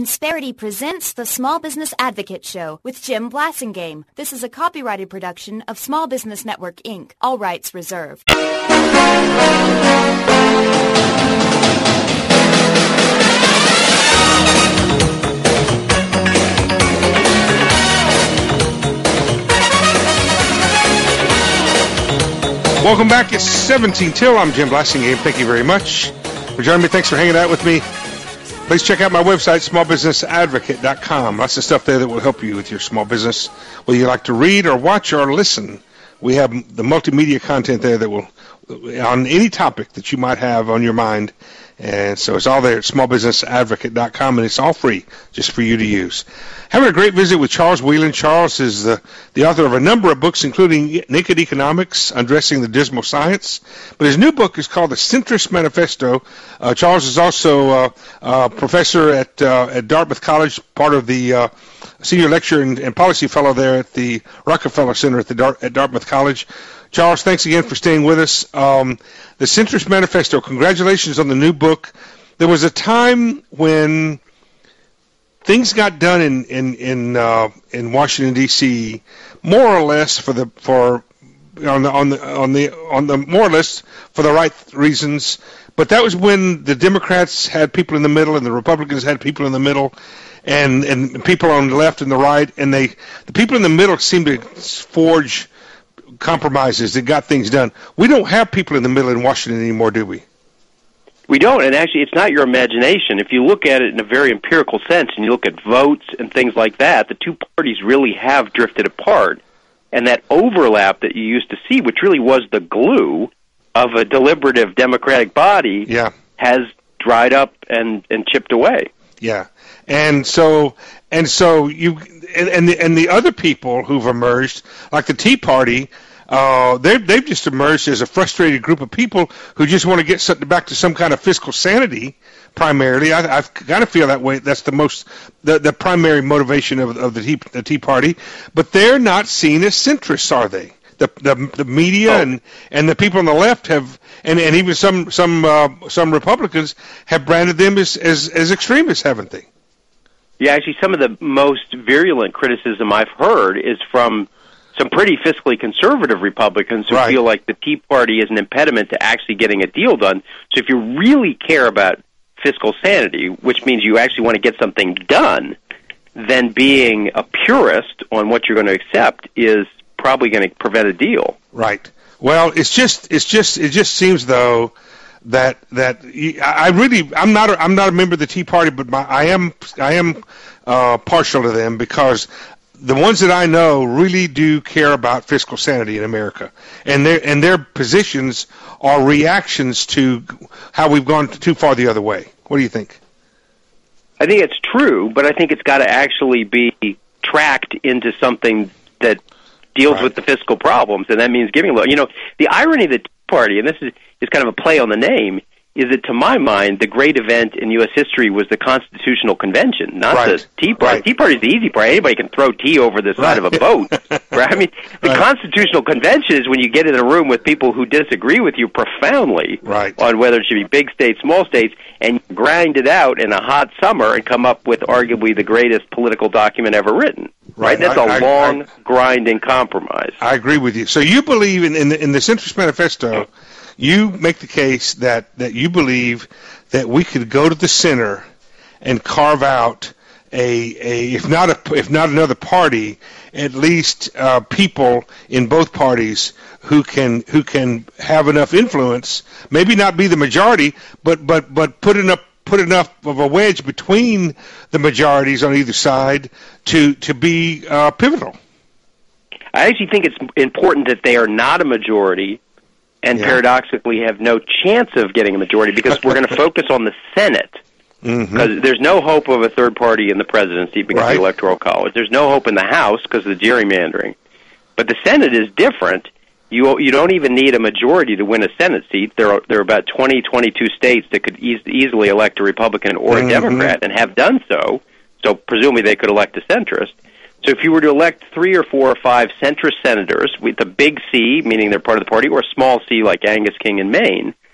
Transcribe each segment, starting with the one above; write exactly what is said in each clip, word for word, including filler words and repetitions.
Insperity presents the Small Business Advocate Show with Jim Blasingame. This is a copyrighted production of Small Business Network, Incorporated. All rights reserved. Welcome back. It's seventeen till. I'm Jim Blasingame. Thank you very much for joining me. Thanks for hanging out with me. Please check out my website, small business advocate dot com. Lots of stuff there that will help you with your small business, whether you like to read or watch or listen. We have the multimedia content there that will, on any topic that you might have on your mind. And so it's all there at small business advocate dot com, and it's all free just for you to use. Having a great visit with Charles Whelan. Charles is the, the author of a number of books, including Naked Economics, Undressing the Dismal Science. But his new book is called The Centrist Manifesto. Uh, Charles is also uh, a professor at, uh, at Dartmouth College, part of the uh, senior lecturer and, and policy fellow there at the Rockefeller Center at, the Dar- at Dartmouth College. Charles, thanks again for staying with us. Um, the Centrist Manifesto, congratulations on the new book. There was a time when things got done in in in, uh, in Washington D C more or less for the for on the on the on the on the more or less for the right reasons. But that was when the Democrats had people in the middle and the Republicans had people in the middle, and and people on the left and the right, and they the people in the middle seemed to forge compromises that got things done. We don't have people in the middle in Washington anymore, do we? We don't, and actually it's not your imagination. If you look at it in a very empirical sense and you look at votes and things like that, the two parties really have drifted apart, and that overlap that you used to see, which really was the glue of a deliberative democratic body, yeah. has dried up and, and chipped away. Yeah, and so and so you and and the, and the other people who've emerged, like the Tea Party, uh, they've they've just emerged as a frustrated group of people who just want to get something back to some kind of fiscal sanity. Primarily, I, I kind of feel that way. That's the most the, the primary motivation of of the Tea, the Tea Party. But they're not seen as centrists, are they? The the, the media oh. and, and the people on the left have, and, and even some some uh, some Republicans have branded them as, as as extremists, haven't they? Yeah, actually, some of the most virulent criticism I've heard is from some pretty fiscally conservative Republicans who right. feel like the Tea Party is an impediment to actually getting a deal done. So if you really care about fiscal sanity, which means you actually want to get something done, then being a purist on what you're going to accept is probably going to prevent a deal. Right. Well, it's just it's just it just seems though that that I really I'm not a, I'm not a member of the Tea Party, but my, I am I am uh, partial to them because the ones that I know really do care about fiscal sanity in America, and their and their positions are reactions to how we've gone too far the other way. What do you think? I think it's true, but I think it's got to actually be tracked into something that deals right. with the fiscal problems, and that means giving a little. You know, the irony of the Tea Party, and this is, is kind of a play on the name, is that to my mind, the great event in U S history was the Constitutional Convention, not right. the Tea Party. Right. The Tea Party is the easy part. Anybody can throw tea over the side right. of a boat. Right? I mean, the right. Constitutional Convention is when you get in a room with people who disagree with you profoundly right. on whether it should be big states, small states, and grind it out in a hot summer and come up with arguably the greatest political document ever written. Right? Right. That's I, a long, I, grinding compromise. I agree with you. So you believe in, in, the, in the Centrist Manifesto, you make the case that, that you believe that we could go to the center and carve out a, a if not a if not another party, at least uh, people in both parties who can who can have enough influence, maybe not be the majority, but but but put enough put enough of a wedge between the majorities on either side to to be uh, pivotal. I actually think it's important that they are not a majority and yeah. paradoxically have no chance of getting a majority because we're going to focus on the Senate. Because mm-hmm. there's no hope of a third party in the presidency because right. of the Electoral College. There's no hope in the House because of the gerrymandering. But the Senate is different. You you don't even need a majority to win a Senate seat. There are there are about twenty, twenty-two states that could e- easily elect a Republican or a mm-hmm. Democrat and have done so. So presumably they could elect a centrist. So if you were to elect three or four or five centrist senators with a big C, meaning they're part of the party, or a small C like Angus King in Maine,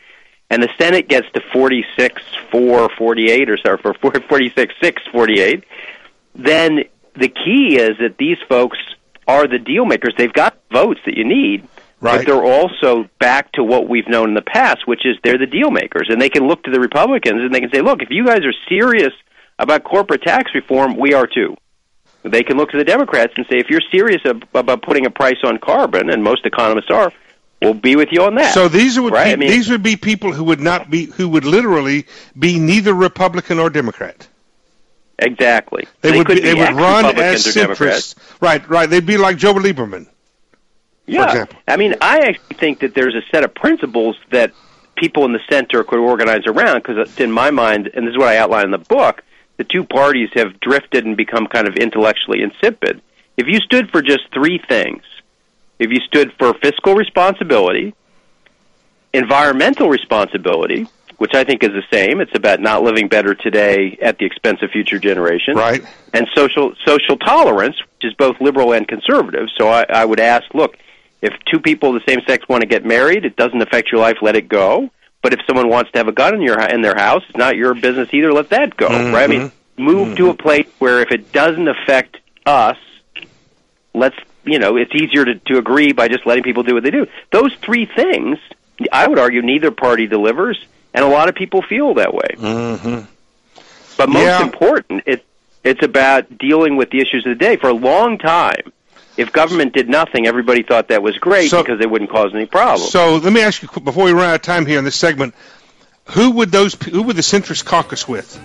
and the Senate gets to forty-six four forty-eight or so, for forty-six six forty-eight, then the key is that these folks are the deal makers. They've got votes that you need, right. but they're also back to what we've known in the past, which is they're the deal makers. And they can look to the Republicans and they can say, look, if you guys are serious about corporate tax reform, we are too. They can look to the Democrats and say, if you're serious ab- about putting a price on carbon, and most economists are, we'll be with you on that. So these would right? be, I mean, these would be people who would not be who would literally be neither Republican or Democrat. Exactly. They, they would could be, they be would run as centrists. Democrats. Right, right. They'd be like Joe Lieberman. Yeah. For example. I mean, I actually think that there's a set of principles that people in the center could organize around, because in my mind, and this is what I outline in the book, the two parties have drifted and become kind of intellectually insipid. If you stood for just three things, if you stood for fiscal responsibility, environmental responsibility, which I think is the same, it's about not living better today at the expense of future generations, right, and social social tolerance, which is both liberal and conservative. So I, I would ask, look, if two people of the same sex want to get married, it doesn't affect your life, let it go. But if someone wants to have a gun in your in their house, it's not your business either, let that go. Mm-hmm. Right? I mean, move mm-hmm. to a place where if it doesn't affect us, let's, you know, it's easier to, to agree by just letting people do what they do. Those three things, I would argue neither party delivers, and a lot of people feel that way. Mm-hmm. But most yeah. important, it, it's about dealing with the issues of the day. For a long time, if government did nothing, everybody thought that was great so, because they wouldn't cause any problems. So let me ask you, before we run out of time here in this segment, who would those who would the centrist caucus with?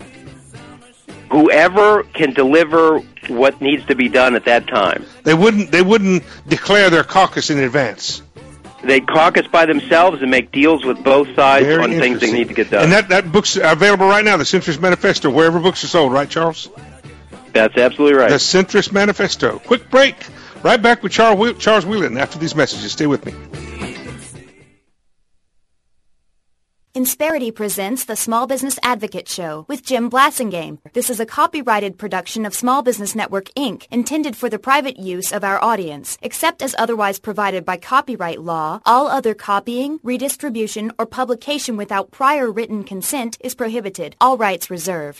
Whoever can deliver what needs to be done at that time. They wouldn't. They wouldn't declare their caucus in advance. They'd caucus by themselves and make deals with both sides Very on things they need to get done. And that that book's available right now. The Centrist Manifesto, wherever books are sold. Right, Charles? That's absolutely right. The Centrist Manifesto. Quick break. Right back with Charles Charles Whelan after these messages. Stay with me. Insperity presents the Small Business Advocate Show with Jim Blasingame. This is a copyrighted production of Small Business Network, Incorporated, intended for the private use of our audience. Except as otherwise provided by copyright law, all other copying, redistribution, or publication without prior written consent is prohibited. All rights reserved.